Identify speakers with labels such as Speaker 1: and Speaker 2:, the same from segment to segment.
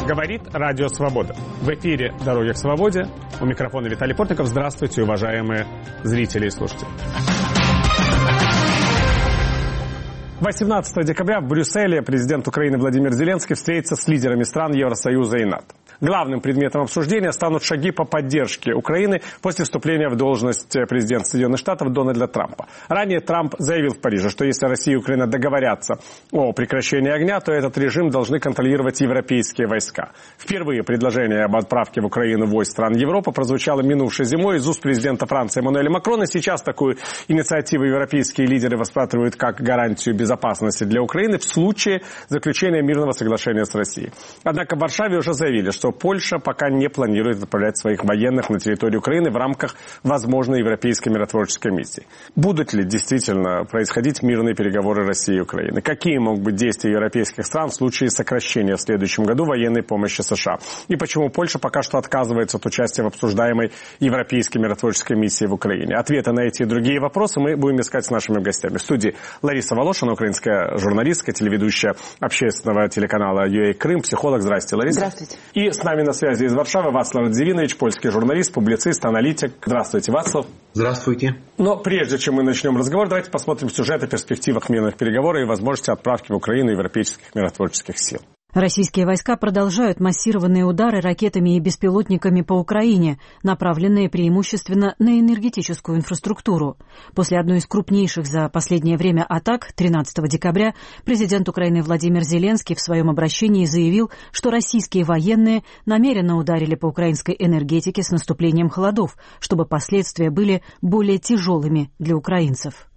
Speaker 1: Говорит Радио Свобода. В эфире «Дороги к свободе». У микрофона Виталий Портников. Здравствуйте, уважаемые зрители и слушатели. 18 декабря в Брюсселе президент Украины Владимир Зеленский встретится с лидерами стран Евросоюза и НАТО. Главным предметом обсуждения станут шаги по поддержке Украины после вступления в должность президента Соединенных Штатов Дональда Трампа. Ранее Трамп заявил в Париже, что если Россия и Украина договорятся о прекращении огня, то этот режим должны контролировать европейские войска. Впервые предложение об отправке в Украину войск стран Европы прозвучало минувшей зимой из уст президента Франции Эммануэля Макрона. Сейчас такую инициативу европейские лидеры рассматривают как гарантию безопасности для Украины в случае заключения мирного соглашения с Россией. Однако в Варшаве уже заявили, что Польша пока не планирует отправлять своих военных на территорию Украины в рамках возможной европейской миротворческой миссии. Будут ли действительно происходить мирные переговоры России и Украины? Какие могут быть действия европейских стран в случае сокращения в следующем году военной помощи США? И почему Польша пока что отказывается от участия в обсуждаемой европейской миротворческой миссии в Украине? Ответы на эти и другие вопросы мы будем искать с нашими гостями. В студии Лариса Волошина, украинская журналистка, телеведущая общественного телеканала UA Крым, психолог. Здравствуйте, Лариса.
Speaker 2: Здравствуйте.
Speaker 1: И с нами на связи из Варшавы Вацлав Радзивинович, польский журналист, публицист, аналитик. Здравствуйте, Вацлав.
Speaker 3: Здравствуйте.
Speaker 1: Но прежде чем мы начнем разговор, давайте посмотрим сюжет о перспективах мирных переговоров и возможности отправки в Украину европейских миротворческих сил.
Speaker 2: Российские войска продолжают массированные удары ракетами и беспилотниками по Украине, направленные преимущественно на энергетическую инфраструктуру. После одной из крупнейших за последнее время атак, 13 декабря, президент Украины Владимир Зеленский в своем обращении заявил, что российские военные намеренно ударили по украинской энергетике с наступлением холодов, чтобы последствия были более тяжелыми для украинцев.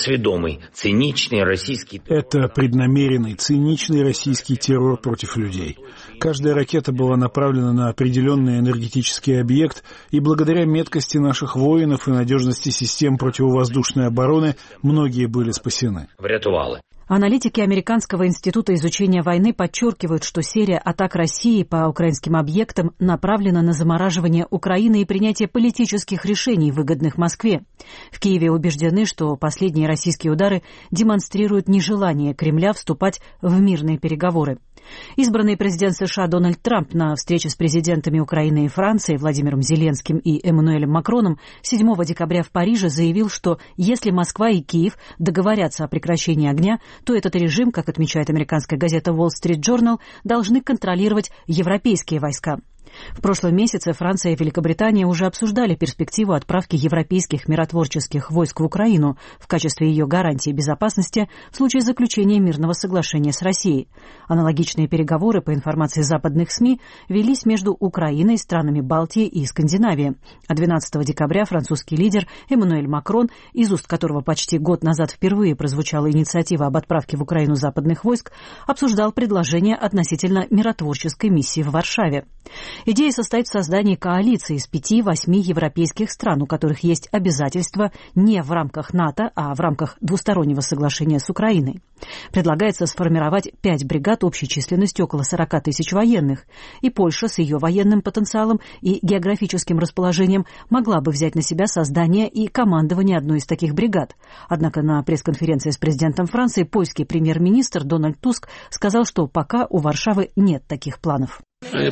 Speaker 4: Это преднамеренный, циничный российский террор против людей. Каждая ракета была направлена на определенный энергетический объект, и благодаря меткости наших воинов и надежности систем противовоздушной обороны многие были спасены.
Speaker 2: Аналитики Американского института изучения войны подчеркивают, что серия атак России по украинским объектам направлена на замораживание Украины и принятие политических решений, выгодных Москве. В Киеве убеждены, что последние российские удары демонстрируют нежелание Кремля вступать в мирные переговоры. Избранный президент США Дональд Трамп на встрече с президентами Украины и Франции Владимиром Зеленским и Эммануэлем Макроном 7 декабря в Париже заявил, что если Москва и Киев договорятся о прекращении огня, то этот режим, как отмечает американская газета Wall Street Journal, должны контролировать европейские войска. В прошлом месяце Франция и Великобритания уже обсуждали перспективу отправки европейских миротворческих войск в Украину в качестве ее гарантии безопасности в случае заключения мирного соглашения с Россией. Аналогичные переговоры, по информации западных СМИ, велись между Украиной, странами Балтии и Скандинавии. А 12 декабря французский лидер Эммануэль Макрон, из уст которого почти год назад впервые прозвучала инициатива об отправке в Украину западных войск, обсуждал предложение относительно миротворческой миссии в Варшаве. Идея состоит в создании коалиции из 5-8 европейских стран, у которых есть обязательства не в рамках НАТО, а в рамках двустороннего соглашения с Украиной. Предлагается сформировать 5 бригад общей численностью около 40 тысяч военных. И Польша с ее военным потенциалом и географическим расположением могла бы взять на себя создание и командование одной из таких бригад. Однако на пресс-конференции с президентом Франции польский премьер-министр Дональд Туск сказал, что пока у Варшавы нет таких планов.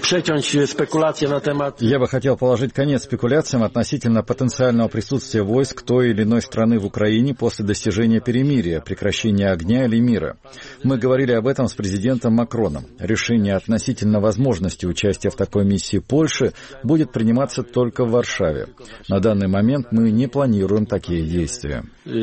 Speaker 5: Я бы хотел положить конец спекуляциям относительно потенциального присутствия войск той или иной страны в Украине после достижения перемирия, прекращения огня или мира. Мы говорили об этом с президентом Макроном. Решение относительно возможности участия в такой миссии Польши будет приниматься только в Варшаве. На данный момент мы не планируем такие действия.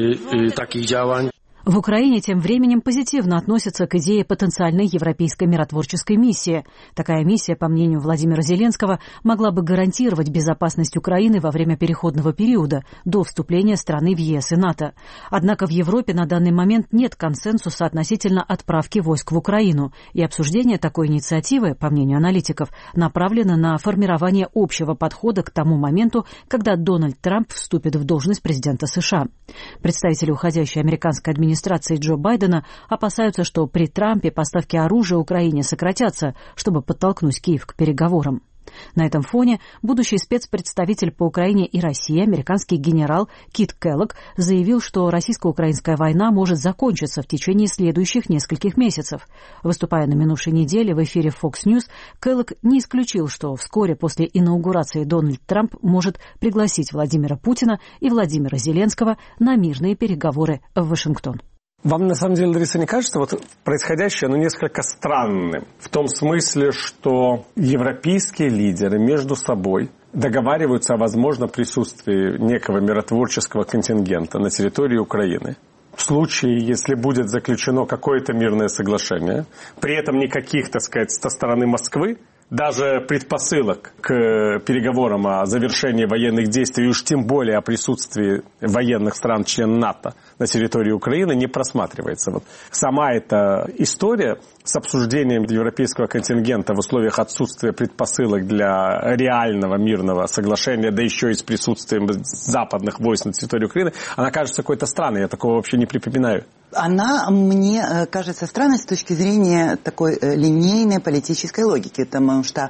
Speaker 2: В Украине тем временем позитивно относятся к идее потенциальной европейской миротворческой миссии. Такая миссия, по мнению Владимира Зеленского, могла бы гарантировать безопасность Украины во время переходного периода, до вступления страны в ЕС и НАТО. Однако в Европе на данный момент нет консенсуса относительно отправки войск в Украину, и обсуждение такой инициативы, по мнению аналитиков, направлено на формирование общего подхода к тому моменту, когда Дональд Трамп вступит в должность президента США. Представители уходящей американской администрации Джо Байдена опасаются, что при Трампе поставки оружия Украине сократятся, чтобы подтолкнуть Киев к переговорам. На этом фоне будущий спецпредставитель по Украине и России, американский генерал Кит Келлог, заявил, что российско-украинская война может закончиться в течение следующих нескольких месяцев. Выступая на минувшей неделе в эфире Fox News, Келлог не исключил, что вскоре после инаугурации Дональд Трамп может пригласить Владимира Путина и Владимира Зеленского на мирные переговоры в Вашингтон.
Speaker 1: Вам, на самом деле, Лариса, не кажется происходящее, несколько странным? В том смысле, что европейские лидеры между собой договариваются о возможном присутствии некого миротворческого контингента на территории Украины. В случае, если будет заключено какое-то мирное соглашение, при этом никаких, так сказать, со стороны Москвы, даже предпосылок к переговорам о завершении военных действий, и уж тем более о присутствии военных стран-член НАТО на территории Украины не просматривается. Сама эта история с обсуждением европейского контингента в условиях отсутствия предпосылок для реального мирного соглашения, да еще и с присутствием западных войск на территории Украины, она кажется какой-то странной, я такого вообще не припоминаю.
Speaker 3: Она мне кажется странной с точки зрения такой линейной политической логики, потому что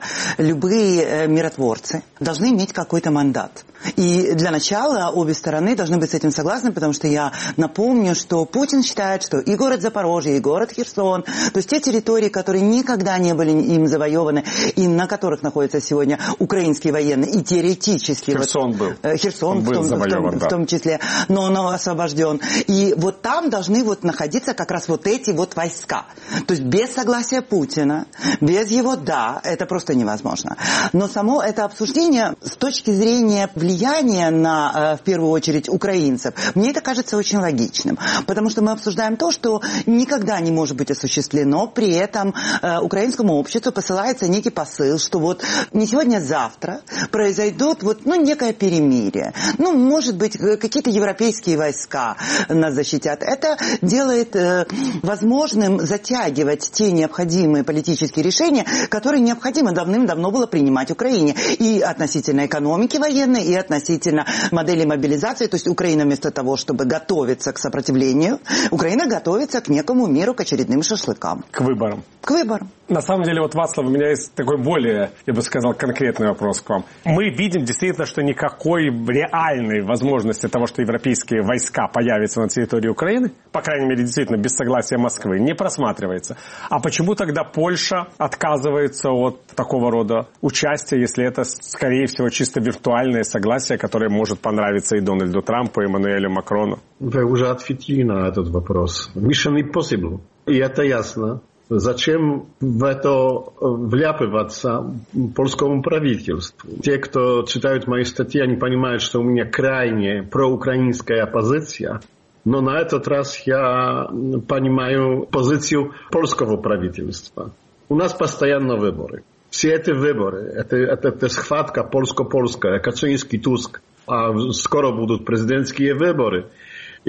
Speaker 3: любые миротворцы должны иметь какой-то мандат. И для начала обе стороны должны быть с этим согласны, потому что я напомню, что Путин считает, что и город Запорожье, и город Херсон, то есть те территории, которые никогда не были им завоеваны, и на которых находятся сегодня украинские военные, и теоретически...
Speaker 1: Херсон был.
Speaker 3: Херсон
Speaker 1: был завоеван,
Speaker 3: в том числе, но он освобожден. И там должны находиться как раз эти войска. То есть без согласия Путина, без его «да», это просто невозможно. Но само это обсуждение с точки зрения влияния на, в первую очередь, украинцев, мне это кажется очень логичным. Потому что мы обсуждаем то, что никогда не может быть осуществлено, при этом украинскому обществу посылается некий посыл, что не сегодня, а завтра произойдет некое перемирие. Может быть, какие-то европейские войска нас защитят. Это делает возможным затягивать те необходимые политические решения, которые необходимо давным-давно было принимать Украине. И относительно экономики военной, и относительно модели мобилизации. То есть Украина вместо того, чтобы готовиться к сопротивлению, Украина готовится к некому миру, к очередным шашлыкам.
Speaker 1: К выборам.
Speaker 3: К выборам.
Speaker 1: На самом деле, Вацлав, у меня есть такой более, я бы сказал, конкретный вопрос к вам. Мы видим действительно, что никакой реальной возможности того, что европейские войска появятся на территории Украины, по крайней мере, действительно, без согласия Москвы, не просматривается. А почему тогда Польша отказывается от такого рода участия, если это, скорее всего, чисто виртуальное согласие, которое может понравиться и Дональду Трампу, и Эммануэлю Макрону?
Speaker 6: Вы уже ответили на этот вопрос. Mission impossible. И это ясно. Зачем в это вляпываться польскому правительству? Те, кто читают мои статьи, они понимают, что у меня крайне проукраинская позиция. Но на этот раз я понимаю позицию польского правительства. У нас постоянно выборы. Все эти выборы, это схватка польско-польская, Качинский, Туск, а скоро будут президентские выборы. И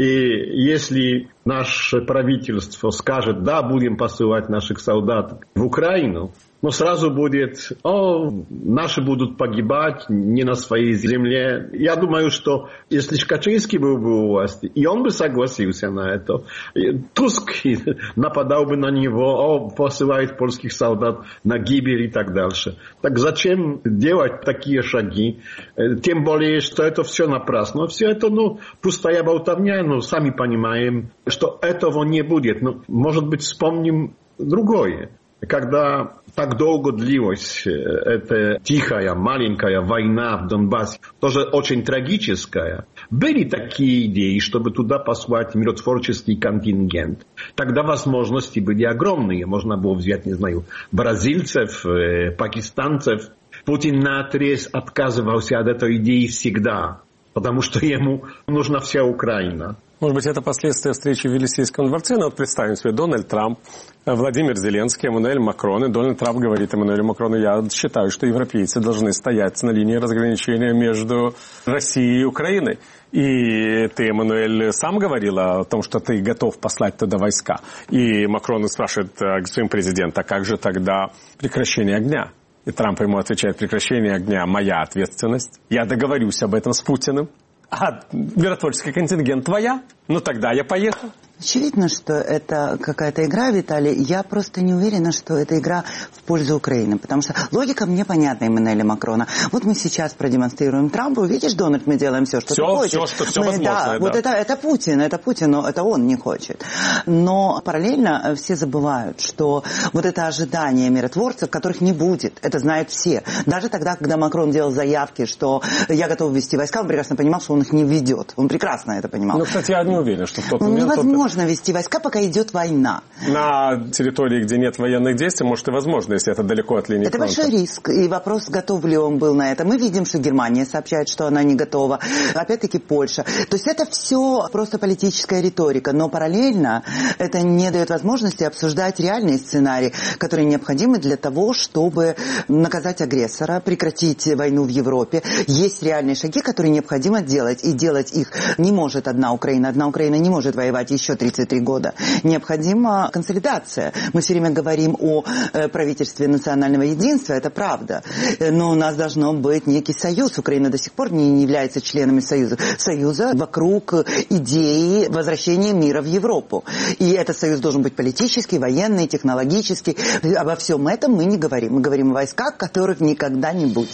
Speaker 6: если наше правительство скажет, да, будем посылать наших солдат в Украину, но сразу будет, наши будут погибать не на своей земле. Я думаю, что если Качинский был бы у власти, и он бы согласился на это, Туск нападал бы на него, посылает польских солдат на гибель и так дальше. Так зачем делать такие шаги? Тем более, что это все напрасно. Все это, пустая болтовня, сами понимаем, что этого не будет. Может быть, вспомним другое. Когда так долго длилась эта тихая, маленькая война в Донбассе, тоже очень трагическая, были такие идеи, чтобы туда послать миротворческий контингент. Тогда возможности были огромные. Можно было взять, не знаю, бразильцев, пакистанцев. Путин наотрез отказывался от этой идеи всегда, потому что ему нужна вся Украина.
Speaker 1: Может быть, это последствия встречи в Елисейском дворце, но представим себе Дональд Трамп, Владимир Зеленский, Эммануэль Макрон. И Дональд Трамп говорит Эммануэлю Макрону: я считаю, что европейцы должны стоять на линии разграничения между Россией и Украиной. И ты, Эммануэль, сам говорил о том, что ты готов послать туда войска. И Макрон спрашивает господин президент, а как же тогда прекращение огня? И Трамп ему отвечает: прекращение огня – моя ответственность. Я договорюсь об этом с Путиным. А миротворческий контингент твоя? Тогда я поехал.
Speaker 3: Очевидно, что это какая-то игра, Виталий. Я просто не уверена, что это игра в пользу Украины. Потому что логика мне понятна Эммануэля Макрона. Вот мы сейчас продемонстрируем Трампу. Видишь, Дональд, мы делаем все, что ты хочешь.
Speaker 1: Все возможно.
Speaker 3: Вот это Путин, но это он не хочет. Но параллельно все забывают, что вот это ожидание миротворцев, которых не будет, это знают все. Даже тогда, когда Макрон делал заявки, что я готов ввести войска, он прекрасно понимал, что он их не введет. Он прекрасно это понимал.
Speaker 1: Ну, кстати, я не уверен, что в тот момент...
Speaker 3: Невозможно вести войска, пока идет война.
Speaker 1: На территории, где нет военных действий, может и возможно, если это далеко от линии фронта.
Speaker 3: Это большой риск. И вопрос, готов ли он был на это. Мы видим, что Германия сообщает, что она не готова. Опять-таки Польша. То есть это все просто политическая риторика. Но параллельно это не дает возможности обсуждать реальные сценарии, которые необходимы для того, чтобы наказать агрессора, прекратить войну в Европе. Есть реальные шаги, которые необходимо делать. И делать их не может одна Украина. Одна Украина не может воевать еще 33 года. Необходима консолидация. Мы все время говорим о правительстве национального единства, это правда. Но у нас должно быть некий союз. Украина до сих пор не является членами союза вокруг идеи возвращения мира в Европу. И этот союз должен быть политический, военный, технологический. Обо всем этом мы не говорим. Мы говорим о войсках, которых никогда не будет.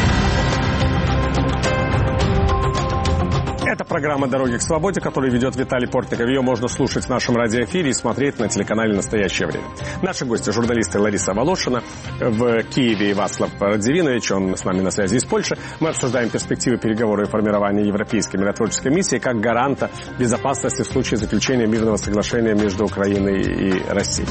Speaker 1: Это программа «Дороги к свободе», которую ведет Виталий Портников. Ее можно слушать в нашем радиоэфире и смотреть на телеканале «Настоящее время». Наши гости – журналисты Лариса Волошина, в Киеве и Вацлав Радзивинович, он с нами на связи из Польши. Мы обсуждаем перспективы переговоров и формирования Европейской миротворческой миссии как гаранта безопасности в случае заключения мирного соглашения между Украиной и Россией.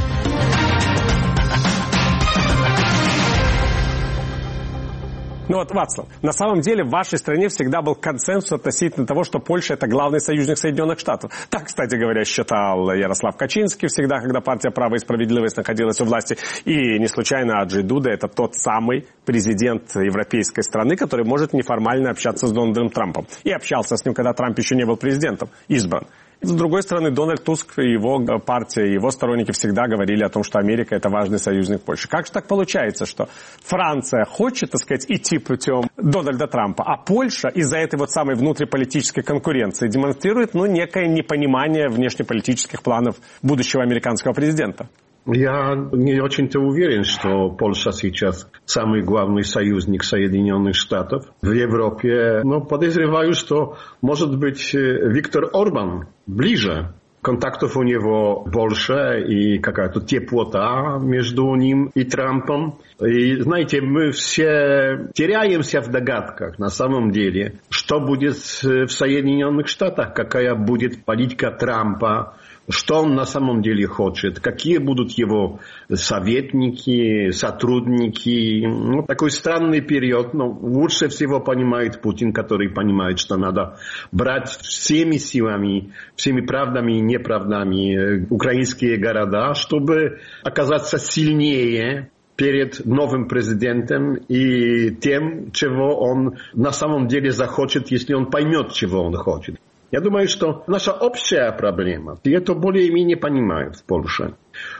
Speaker 1: Ну вот, Вацлав, на самом деле в вашей стране всегда был консенсус относительно того, что Польша – это главный союзник Соединенных Штатов. Так, кстати говоря, считал Ярослав Качинский всегда, когда партия «Право и справедливость» находилась у власти. И не случайно Анджей Дуда – это тот самый президент европейской страны, который может неформально общаться с Дональдом Трампом. И общался с ним, когда Трамп еще не был президентом, избран. С другой стороны, Дональд Туск и его партия, его сторонники всегда говорили о том, что Америка – это важный союзник Польши. Как же так получается, что Франция хочет, так сказать, идти путем Дональда Трампа, а Польша из-за этой вот самой внутриполитической конкуренции демонстрирует, некое непонимание внешнеполитических планов будущего американского президента?
Speaker 6: Я не очень-то уверен, что Польша сейчас самый главный союзник Соединенных Штатов в Европе. Но подозреваю, что, может быть, Виктор Орбан ближе. Контактов у него больше и какая-то теплота между ним и Трампом. И, знаете, мы все теряемся в догадках на самом деле, что будет в Соединенных Штатах, какая будет политика Трампа, что он на самом деле хочет, какие будут его советники, сотрудники. Такой странный период. Лучше всего понимает Путин, который понимает, что надо брать всеми силами, всеми правдами и неправдами украинские города, чтобы оказаться сильнее перед новым президентом и тем, чего он на самом деле захочет, если он поймет, чего он хочет. Я думаю, что наша общая проблема, и это более-менее понимают в Польше,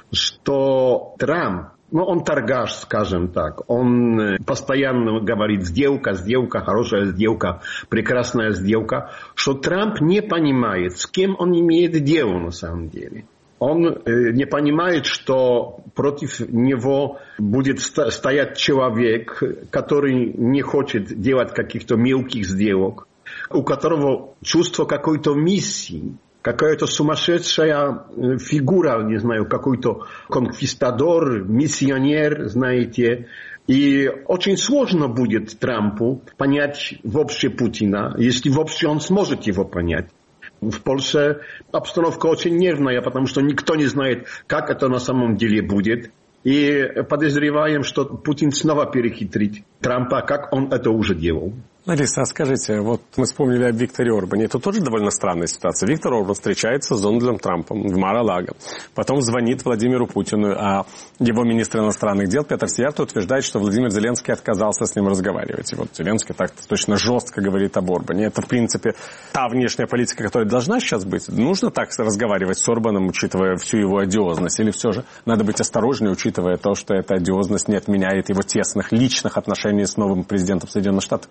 Speaker 6: что Трамп, он торгаш, скажем так, он постоянно говорит сделка, хорошая сделка, прекрасная сделка, что Трамп не понимает, с кем он имеет дело на самом деле. Он не понимает, что против него будет стоять человек, который не хочет делать каких-то мелких сделок, у которого чувство какой-то миссии, какая-то сумасшедшая фигура, не знаю, какой-то конквистадор, миссионер, знаете. И очень сложно будет Трампу понять вообще Путина, если вообще он сможет его понять. В Польше обстановка очень нервная, потому что никто не знает, как это на самом деле будет. И подозреваем, что Путин снова перехитрит Трампа, как он это уже делал.
Speaker 1: Лариса, а скажите, вот мы вспомнили о Викторе Орбане. Это тоже довольно странная ситуация. Виктор Орбан встречается с Дональдом Трампом в Мар-а-Лаго. Потом звонит Владимиру Путину, а его министр иностранных дел Петр Сиярто утверждает, что Владимир Зеленский отказался с ним разговаривать. И вот Зеленский так точно жестко говорит об Орбане. Это, в принципе, та внешняя политика, которая должна сейчас быть. Нужно так разговаривать с Орбаном, учитывая всю его одиозность? Или все же надо быть осторожнее, учитывая то, что эта одиозность не отменяет его тесных личных отношений с новым президентом Соединенных Штатов?
Speaker 3: Я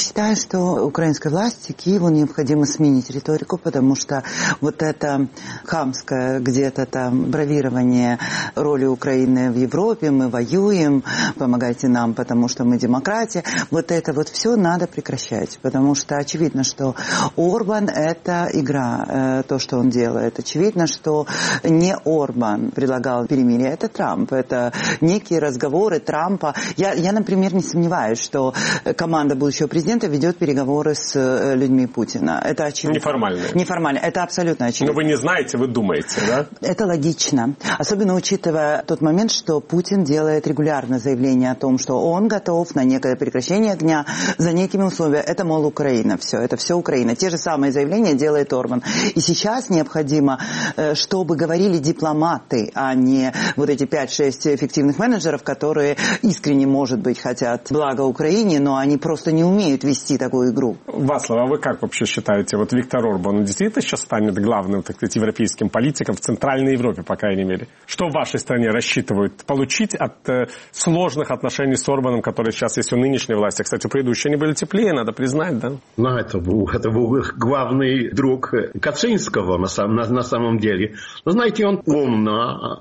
Speaker 3: считаю, что украинской власти, Киеву необходимо сменить риторику, потому что вот это хамское где-то там бравирование роли Украины в Европе, мы воюем, помогайте нам, потому что мы демократия, вот это вот все надо прекращать, потому что очевидно, что Орбан — это игра, то, что он делает. Очевидно, что не Орбан предлагал перемирие, это Трамп, это некие разговоры Трампа. Я, например, не сомневаюсь, что команда будущего президента ведет переговоры с людьми Путина. Это очевидно.
Speaker 1: Неформальные.
Speaker 3: Неформально. Это абсолютно очевидно.
Speaker 1: Но вы не знаете, вы думаете, да?
Speaker 3: Это логично. Особенно учитывая тот момент, что Путин делает регулярно заявление о том, что он готов на некое прекращение огня за некими условиями. Это, мол, Украина. Все. Это все Украина. Те же самые заявления делает Орбан. И сейчас необходимо, чтобы говорили дипломаты, а не вот эти 5-6 эффективных менеджеров, которые искренне, может быть, хотят блага Украине, но они просто не умеют вести такую игру.
Speaker 1: Вацлав, а вы как вообще считаете, вот Виктор Орбан, он действительно сейчас станет главным, так сказать, европейским политиком в Центральной Европе, по крайней мере? Что в вашей стране рассчитывают получить от сложных отношений с Орбаном, которые сейчас есть у нынешней власти? Кстати, предыдущие они были теплее, надо признать, да?
Speaker 6: Ну, это был главный друг Кацинского на самом деле. Но, знаете, он умно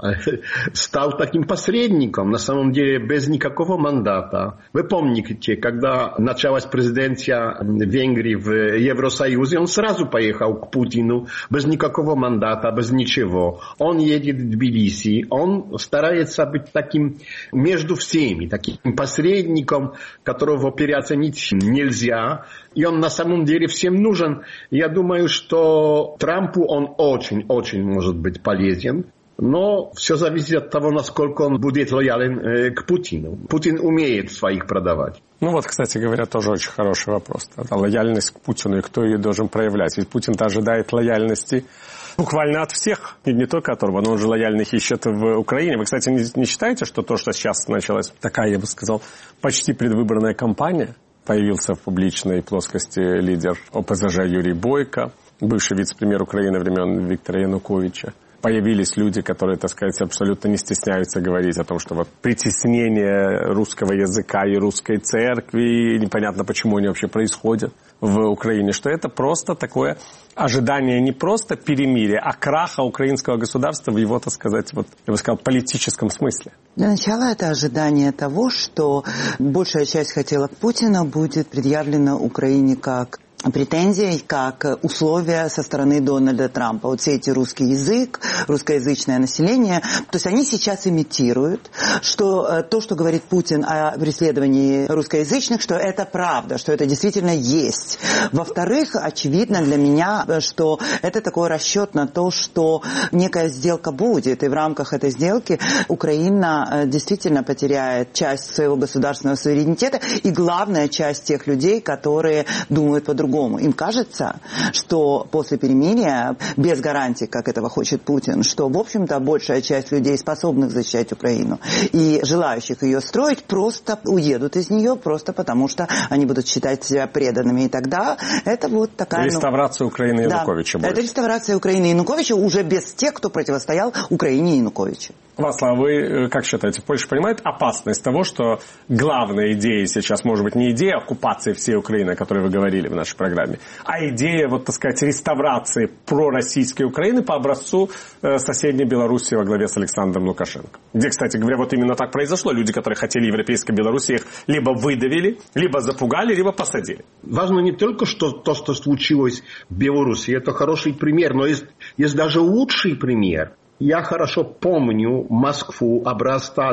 Speaker 6: стал таким посредником, на самом деле, без никакого мандата. Вы помните, когда началась президенция Венгрии в Евросоюзе, он сразу поехал к Путину, без никакого мандата, без ничего. Он едет в Тбилиси, он старается быть таким между всеми, таким посредником, которого переоценить нельзя. И он на самом деле всем нужен. Я думаю, что Трампу он очень может быть полезен. Но все зависит от того, насколько он будет лоялен к Путину. Путин умеет своих продавать.
Speaker 1: Ну вот, кстати говоря, тоже очень хороший вопрос. Да? Лояльность к Путину и кто ее должен проявлять. Ведь Путин-то ожидает лояльности буквально от всех, и не только от Орбана, он же лояльных ищет в Украине. Вы, кстати, не считаете, что то, что сейчас началась такая, я бы сказал, почти предвыборная кампания? Появился в публичной плоскости лидер ОПЗЖ Юрий Бойко, бывший вице-премьер Украины времен Виктора Януковича. Появились люди, которые, так сказать, абсолютно не стесняются говорить о том, что вот притеснение русского языка и русской церкви, непонятно, почему они вообще происходят в Украине, что это просто такое ожидание не просто перемирия, а краха украинского государства в его, так сказать, вот, я бы сказал, политическом смысле.
Speaker 3: Для начала это ожидание того, что большая часть хотелок Путина будет предъявлена Украине как претензий, как условия со стороны Дональда Трампа. Вот все эти русский язык, русскоязычное население, то есть они сейчас имитируют, что то, что говорит Путин о преследовании русскоязычных, что это правда, что это действительно есть. Во-вторых, очевидно для меня, что это такой расчет на то, что некая сделка будет, и в рамках этой сделки Украина действительно потеряет часть своего государственного суверенитета и главная часть тех людей, которые думают по-другому. Им кажется, что после перемирия, без гарантий, как этого хочет Путин, что, в общем-то, большая часть людей, способных защищать Украину и желающих ее строить, просто уедут из нее, просто потому что они будут считать себя преданными. И тогда это вот такая...
Speaker 1: Реставрация Украины Януковича.
Speaker 3: Да, это реставрация Украины Януковича уже без тех, кто противостоял Украине Януковича.
Speaker 1: Вацлав, вы как считаете, Польша понимает опасность того, что главная идея сейчас, может быть, не идея оккупации всей Украины, о которой вы говорили в нашей программе, а идея, вот, так сказать, реставрации пророссийской Украины по образцу соседней Белоруссии во главе с Александром Лукашенко. Где, кстати говоря, вот именно так произошло. Люди, которые хотели европейской Белоруссии, их либо выдавили, либо запугали, либо посадили.
Speaker 6: Важно не только то, что случилось в Беларуси. Это хороший пример, но есть даже лучший пример. Я хорошо помню Москву образца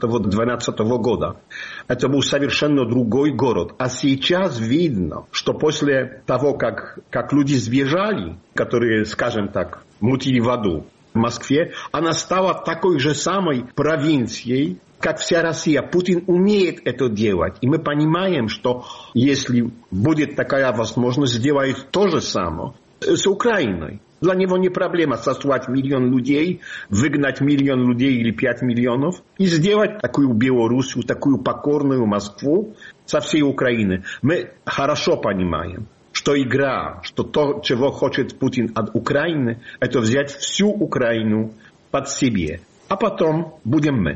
Speaker 6: 11-12 года. Это был совершенно другой город. А сейчас видно, что после того, как люди сбежали, которые, скажем так, мутили воду в Москве, она стала такой же самой провинцией, как вся Россия. Путин умеет это делать. И мы понимаем, что если будет такая возможность, сделает то же самое с Украиной. Для него не проблема сослать 1 миллион людей, выгнать 1 миллион людей или 5 миллионов и сделать такую Белоруссию, такую покорную Москву со всей Украины. Мы хорошо понимаем, что игра, что то, чего хочет Путин от Украины, это взять всю Украину под себе. А потом будем мы.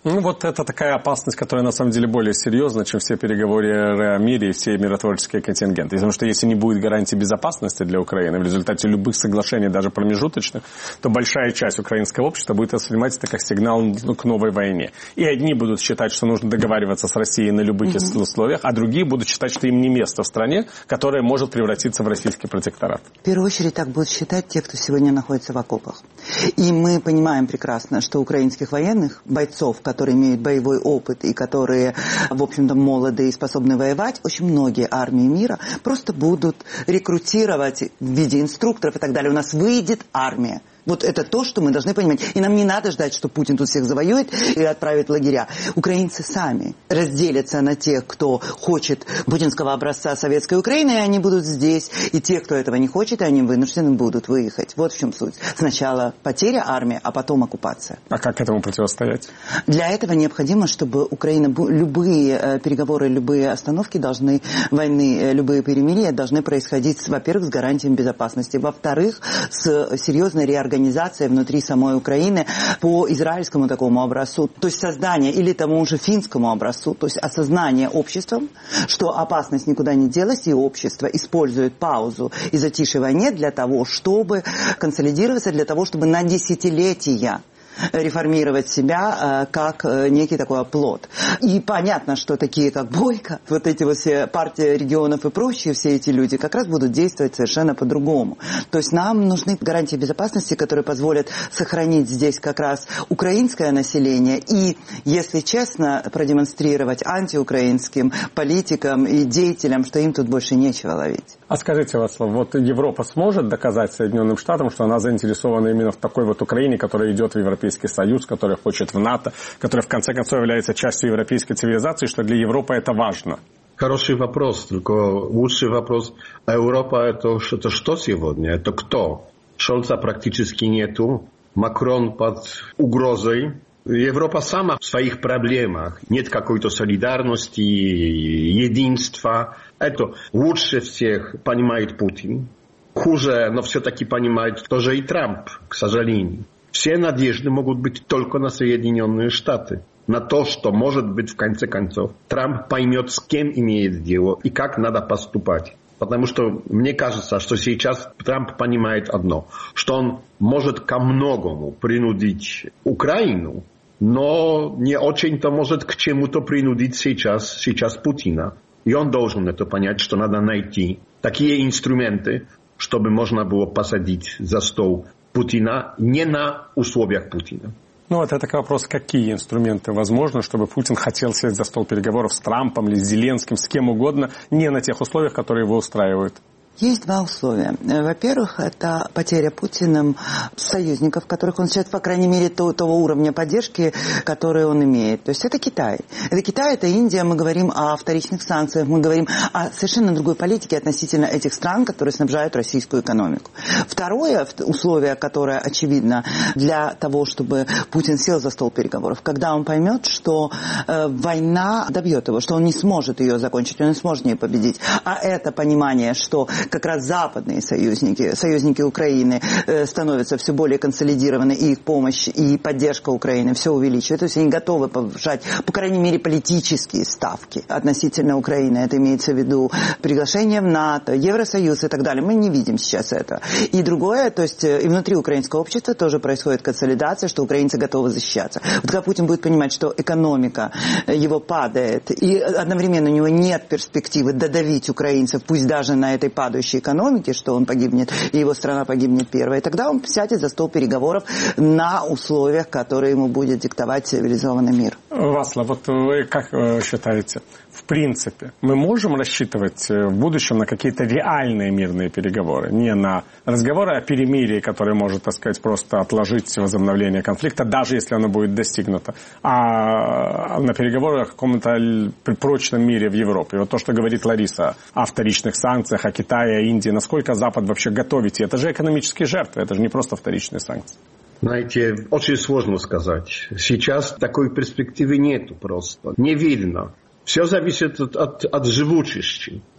Speaker 1: Ну, вот это такая опасность, которая на самом деле более серьезна, чем все переговоры о мире и все миротворческие контингенты. Потому что если не будет гарантии безопасности для Украины в результате любых соглашений, даже промежуточных, то большая часть украинского общества будет воспринимать это как сигнал к новой войне. И одни будут считать, что нужно договариваться с Россией на любых условиях, а другие будут считать, что им не место в стране, которая может превратиться в российский протекторат.
Speaker 3: В первую очередь так будут считать те, кто сегодня находится в окопах. И мы понимаем прекрасно, что украинских военных, бойцов, которые имеют боевой опыт и которые, в общем-то, молоды и способны воевать, очень многие армии мира просто будут рекрутировать в виде инструкторов и так далее. У нас выйдет армия. Вот это то, что мы должны понимать. И нам не надо ждать, что Путин тут всех завоюет и отправит в лагеря. Украинцы сами разделятся на тех, кто хочет путинского образца советской Украины, и они будут здесь. И те, кто этого не хочет, они вынуждены будут выехать. Вот в чем суть. Сначала потеря армии, а потом оккупация.
Speaker 1: А как этому противостоять?
Speaker 3: Для этого необходимо, чтобы Украина, любые переговоры, любые остановки должны, войны, любые перемирия должны происходить, во-первых, с гарантией безопасности, во-вторых, с серьезной реорганизацией внутри самой Украины по израильскому такому образцу, то есть создание или тому же финскому образцу, то есть осознание обществом, что опасность никуда не делась, и общество использует паузу и затишье в войне для того, чтобы консолидироваться, для того, чтобы на десятилетия реформировать себя как некий такой оплот. И понятно, что такие, как Бойко, вот эти вот все партии регионов и прочие, все эти люди как раз будут действовать совершенно по-другому. То есть нам нужны гарантии безопасности, которые позволят сохранить здесь как раз украинское население и, если честно, продемонстрировать антиукраинским политикам и деятелям, что им тут больше нечего ловить.
Speaker 1: А скажите, Вацлав, вот Европа сможет доказать Соединенным Штатам, что она заинтересована именно в такой вот Украине, которая идет в Европейский Союз, которая хочет в НАТО, которая в конце концов является частью европейской цивилизации, что для Европы это важно?
Speaker 6: Хороший вопрос, только лучший вопрос. А Европа это что сегодня? Это кто? Шольца практически нету, Макрон под угрозой. Европа сама в своих проблемах. Нет какой-то солидарности, единства. Это лучше всех понимает Путин. Хуже, но все-таки понимает тоже и Трамп, к сожалению. Все надежды могут быть только на Соединенные Штаты. На то, что, может быть, в конце концов, Трамп поймет, с кем имеет дело и как надо поступать. Потому что мне кажется, что сейчас Трамп понимает одно, что он может ко многому принудить Украину, но не очень-то может к чему-то принудить сейчас Путина. И он должен это понять, что надо найти такие инструменты, чтобы можно было посадить за стол Путина не на условиях Путина.
Speaker 1: Ну, вот это вопрос, какие инструменты возможны, чтобы Путин хотел сесть за стол переговоров с Трампом или с Зеленским, с кем угодно, не на тех условиях, которые его устраивают.
Speaker 3: Есть два условия. Во-первых, это потеря Путиным союзников, которых он сейчас, по крайней мере, того уровня поддержки, который он имеет. То есть это Китай. Это Китай, это Индия. Мы говорим о вторичных санкциях, мы говорим о совершенно другой политике относительно этих стран, которые снабжают российскую экономику. Второе условие, которое очевидно для того, чтобы Путин сел за стол переговоров, когда он поймет, что война добьет его, что он не сможет ее закончить, он не сможет ее победить. А это понимание, что как раз западные союзники Украины становятся все более консолидированы, и их помощь, и поддержка Украины все увеличивает. То есть они готовы повышать, по крайней мере, политические ставки относительно Украины. Это имеется в виду приглашение в НАТО, Евросоюз и так далее. Мы не видим сейчас это. И другое, то есть и внутри украинского общества тоже происходит консолидация, что украинцы готовы защищаться. Вот когда Путин будет понимать, что экономика его падает, и одновременно у него нет перспективы додавить украинцев, пусть даже на этой падающей экономике, что он погибнет, и его страна погибнет первой, тогда он сядет за стол переговоров на условиях, которые ему будет диктовать цивилизованный мир.
Speaker 1: Вацлав, вот вы как считаете, в принципе, мы можем рассчитывать в будущем на какие-то реальные мирные переговоры, не на разговоры о перемирии, которые может, так сказать, просто отложить возобновление конфликта, даже если оно будет достигнуто, а на переговоры о каком-то прочном мире в Европе. Вот то, что говорит Лариса о вторичных санкциях, о Китае, о Индии, насколько Запад вообще готовит? Это же экономические жертвы, это же не просто вторичные санкции.
Speaker 6: Знаете, очень сложно сказать. Сейчас такой перспективы нету просто. Не видно. Все зависит от живучести.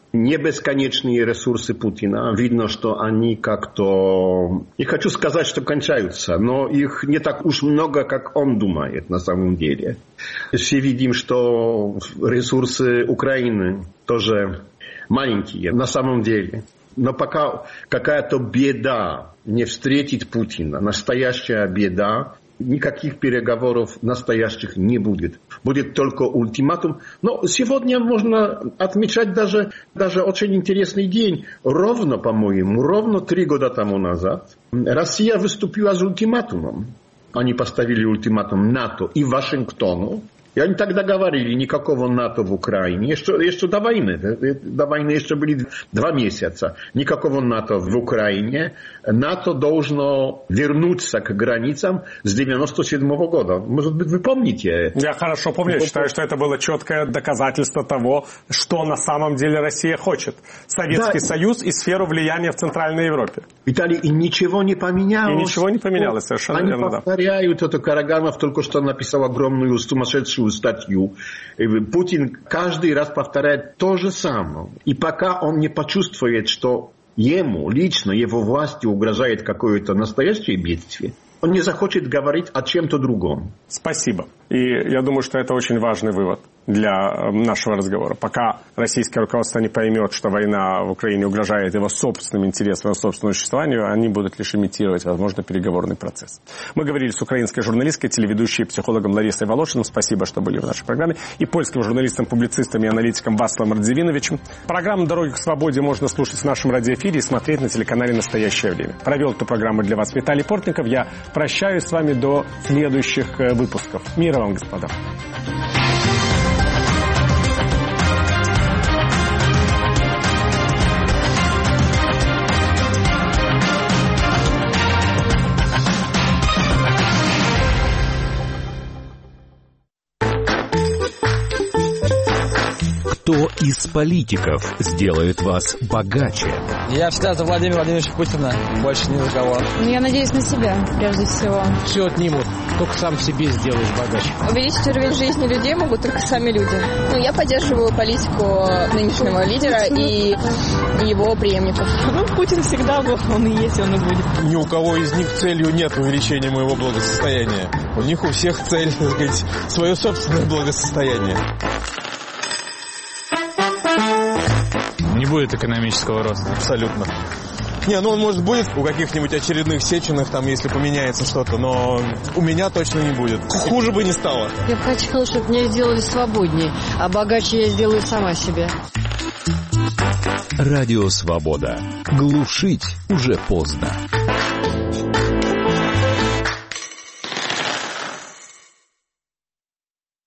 Speaker 6: не бесконечные ресурсы Путина. Видно, что они как-то... Не хочу сказать, что кончаются, но их не так уж много, как он думает на самом деле. Все видим, что ресурсы Украины тоже маленькие на самом деле. Но пока какая-то беда не встретит Путина, настоящая беда, никаких переговоров настоящих не будет. Будет только ультиматум. Но сегодня можно отмечать даже очень интересный день. Ровно, по-моему, ровно 3 года тому назад Россия выступила с ультиматумом. Они поставили ультиматум НАТО и Вашингтону. И они тогда говорили, никакого НАТО в Украине. Еще до войны. До войны еще были 2 месяца. Никакого НАТО в Украине. НАТО должно вернуться к границам с 1997 года. Может быть, вы помните?
Speaker 1: Я хорошо помню. Я считаю, что это было четкое доказательство того, что на самом деле Россия хочет. Советский Союз и сферу влияния в Центральной Европе.
Speaker 6: Виталий, и ничего не поменялось.
Speaker 1: И ничего не поменялось, совершенно верно.
Speaker 6: Они повторяют это. Караганов только что написал огромную сумасшедшую статью. Путин каждый раз повторяет то же самое. И пока он не почувствует, что ему лично, его власти угрожает какое-то настоящее бедствие, он не захочет говорить о чем-то другом.
Speaker 1: Спасибо. И я думаю, что это очень важный вывод для нашего разговора. Пока российское руководство не поймет, что война в Украине угрожает его собственным интересам, его собственному существованию, они будут лишь имитировать, возможно, переговорный процесс. Мы говорили с украинской журналисткой, телеведущей и психологом Ларисой Волошиной. Спасибо, что были в нашей программе. И польским журналистом, публицистом и аналитиком Васлом Радзивиновичем. Программу «Дороги к свободе» можно слушать в нашем радиоэфире и смотреть на телеканале «Настоящее время». Провел эту программу для вас Виталий Портников. Я прощаюсь с вами до следующих выпусков. Мира вам, господа.
Speaker 7: Кто из политиков сделает вас богаче?
Speaker 8: Я всегда за Владимира Владимировича Путина, больше ни за кого.
Speaker 9: Я надеюсь на себя, прежде всего.
Speaker 8: Все отнимут, только сам себе сделаешь богаче.
Speaker 9: Увеличить уровень жизни людей могут только сами люди. Я поддерживаю политику нынешнего лидера и его преемников.
Speaker 10: Путин всегда был, он и есть, он и будет.
Speaker 8: Ни у кого из них целью нет увеличения моего благосостояния. У них у всех цель, так сказать, свое собственное благосостояние.
Speaker 11: Не будет экономического роста.
Speaker 8: Абсолютно. Он, может, будет у каких-нибудь очередных Сеченых, там, если поменяется что-то, но у меня точно не будет. Хуже бы не стало.
Speaker 12: Я бы хотела, чтобы меня сделали свободнее, а богаче я сделаю сама себя.
Speaker 7: Радио «Свобода». Глушить уже поздно.